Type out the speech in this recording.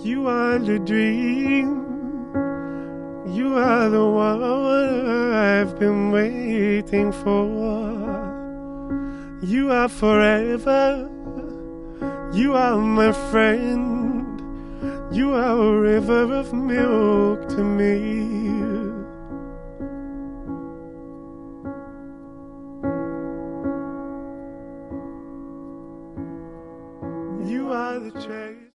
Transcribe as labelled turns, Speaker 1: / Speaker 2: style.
Speaker 1: You are the dream. You are the one I've been waiting for. You are forever. You are my friend. You are a river of milk to me. You are the chase.